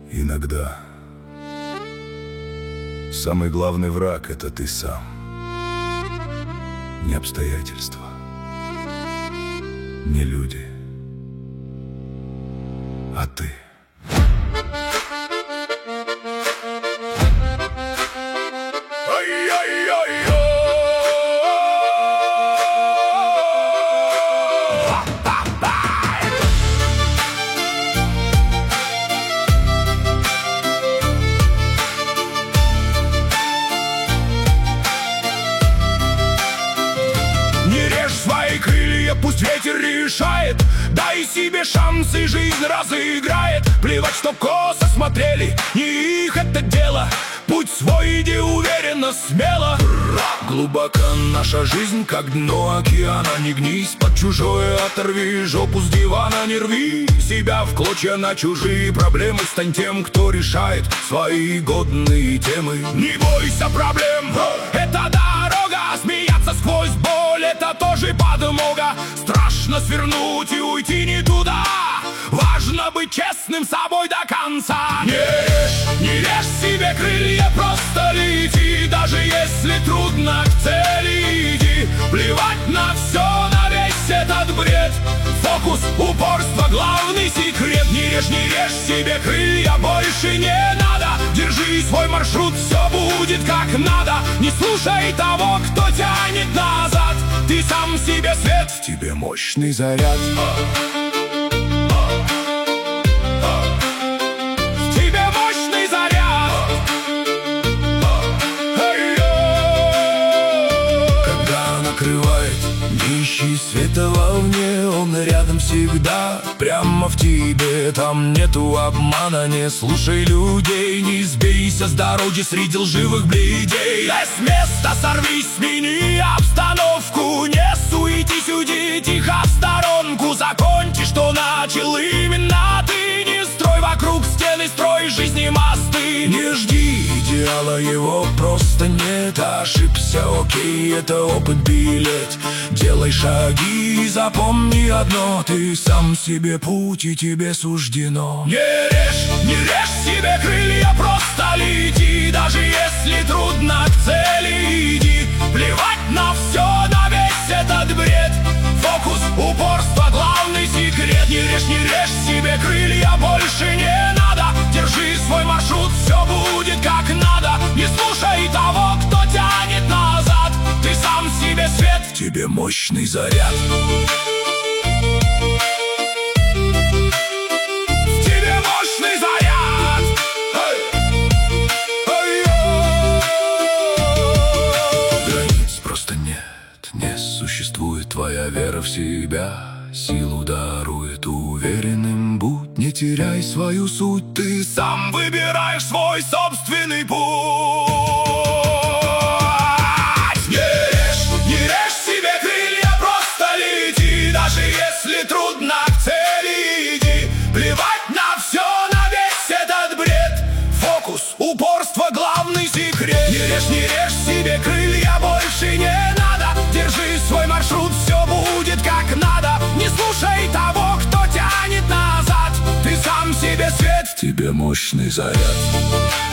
Иногда самый главный враг — это ты сам. Не обстоятельства, не люди, а ты. Крылья, пусть ветер решает. Дай себе шанс, и жизнь разыграет. Плевать, что косо смотрели, не их это дело. Путь свой иди уверенно, смело. Глубоко наша жизнь, как дно океана. Не гнись под чужое, оторви жопу с дивана. Не рви себя в клочья на чужие проблемы. Стань тем, кто решает свои годные темы. Не бойся проблем, это дорога. Смеяться сквозь боль, это тоже подмога. Страшно свернуть и уйти не туда. Важно быть честным с собой до конца. Не режь себе крылья, просто лети. Даже если трудно, к цели иди. Плевать на все, на весь этот бред. Фокус, упорство, главный секрет. Не режь себе крылья, больше не надо. Держи свой маршрут, все будет как надо. Не слушай того, кто тянет назад. Ты сам себе свет, в тебе мощный заряд. В тебе мощный заряд. Когда накрывает, не ищи света вовне. Он рядом всегда, прямо в тебе. Там нету обмана, не слушай людей. Не сбейся с дороги среди лживых бледей. Дай с места, сорвись, смени обстановку. Не суетись, уйди тихо в сторонку. Закончи, что начал именно ты. Не строй вокруг стены, строй жизни мосты. Не жди идеала, его просто нет. Ошибся, окей, это опыт, билет. Делай шаги, запомни одно. Ты сам себе путь, и тебе суждено. Не режь себе крылья, просто лети. Даже если трудно, к цели иди. Плевать на все, на весь этот бред. Фокус, упорство, главный секрет. Не режь себе крылья, больше не надо. Держи свой маршрут, все будет как надо. Не слушай того, кто тянет назад. Ты сам себе свет, в тебе мощный заряд. В тебе мощный заряд. Границ просто нет, не существует. Твоя вера в себя силу дарует. Уверенным будь, не теряй свою суть. Ты сам выбираешь свой собственный путь. Не режь себе крылья, просто лети. Даже если трудно, к цели иди. Плевать на все, на весь этот бред. Фокус, упорство, главный секрет. Не режь себе крылья, больше не надо. Держи свой маршрут, все будет как надо. Не слушай того, кто тянет назад. Ты сам себе свет, в тебе мощный заряд.